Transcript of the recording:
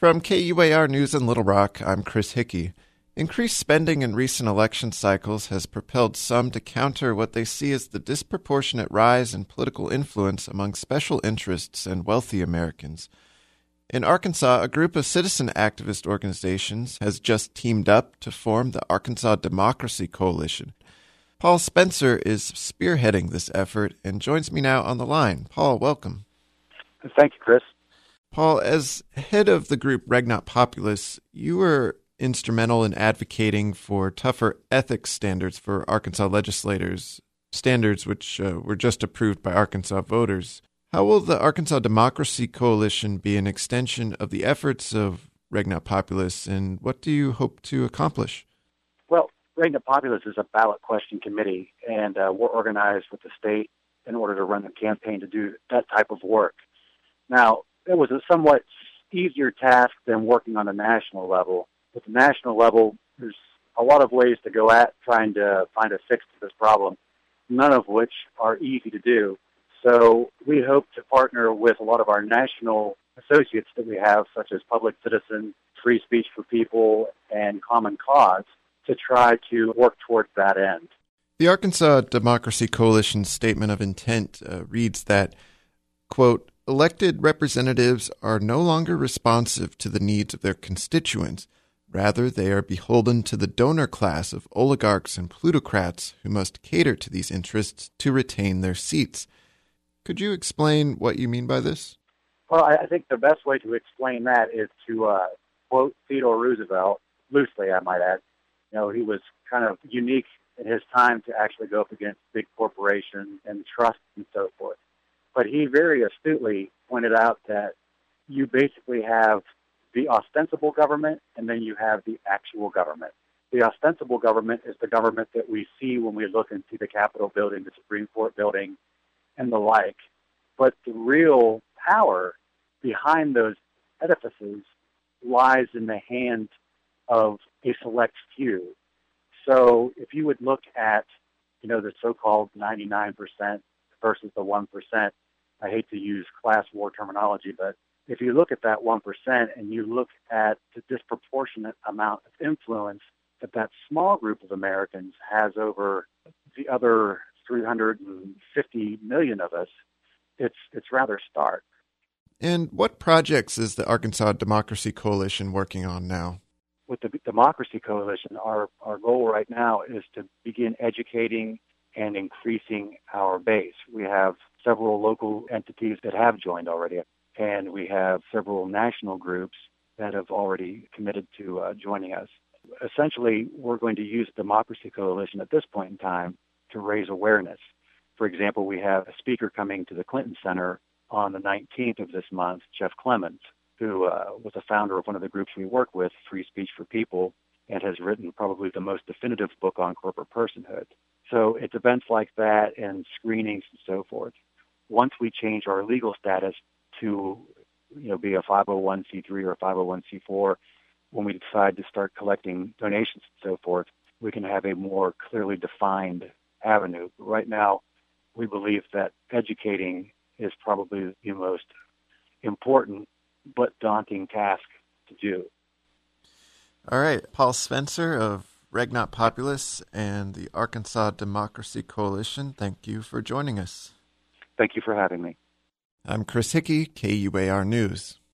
From KUAR News in Little Rock, I'm Chris Hickey. Increased spending in recent election cycles has propelled some to counter what they see as the disproportionate rise in political influence among special interests and wealthy Americans. In Arkansas, a group of citizen activist organizations has just teamed up to form the Arkansas Democracy Coalition. Paul Spencer is spearheading this effort and joins me now on the line. Paul, welcome. Thank you, Chris. Paul, as head of the group Reg Not Populus, you were instrumental in advocating for tougher ethics standards for Arkansas legislators, standards which were just approved by Arkansas voters. How will the Arkansas Democracy Coalition be an extension of the efforts of Reg Not Populus, and what do you hope to accomplish? Well, Reg Not Populus is a ballot question committee, and we're organized with the state in order to run the campaign to do that type of work. Now, it was a somewhat easier task than working on the national level. At the national level, there's a lot of ways to go at trying to find a fix to this problem, none of which are easy to do. So we hope to partner with a lot of our national associates that we have, such as Public Citizen, Free Speech for People, and Common Cause, to try to work towards that end. The Arkansas Democracy Coalition's statement of intent reads that, quote, elected representatives are no longer responsive to the needs of their constituents. Rather, they are beholden to the donor class of oligarchs and plutocrats who must cater to these interests to retain their seats. Could you explain what you mean by this? Well, I think the best way to explain that is to quote Theodore Roosevelt, loosely I might add. You know, he was kind of unique in his time to actually go up against big corporations and trusts and so forth. But he very astutely pointed out that you basically have the ostensible government and then you have the actual government. The ostensible government is the government that we see when we look and see the Capitol building, the Supreme Court building, and the like. But the real power behind those edifices lies in the hands of a select few. So if you would look at, the so-called 99% versus the 1%, I hate to use class war terminology, but if you look at that 1% and you look at the disproportionate amount of influence that small group of Americans has over the other 350 million of us, it's rather stark. And what projects is the Arkansas Democracy Coalition working on now? With the Democracy Coalition, our goal right now is to begin educating and increasing our base. We have several local entities that have joined already, and we have several national groups that have already committed to joining us. Essentially, we're going to use the Democracy Coalition at this point in time to raise awareness. For example, we have a speaker coming to the Clinton Center on the 19th of this month, Jeff Clemens, who was a founder of one of the groups we work with, Free Speech for People, and has written probably the most definitive book on corporate personhood. So it's events like that and screenings and so forth. Once we change our legal status to, be a 501c3 or a 501c4, when we decide to start collecting donations and so forth, we can have a more clearly defined avenue. But right now, we believe that educating is probably the most important but daunting task to do. All right. Paul Spencer of Reg Not Populus and the Arkansas Democracy Coalition, thank you for joining us. Thank you for having me. I'm Chris Hickey, KUAR News.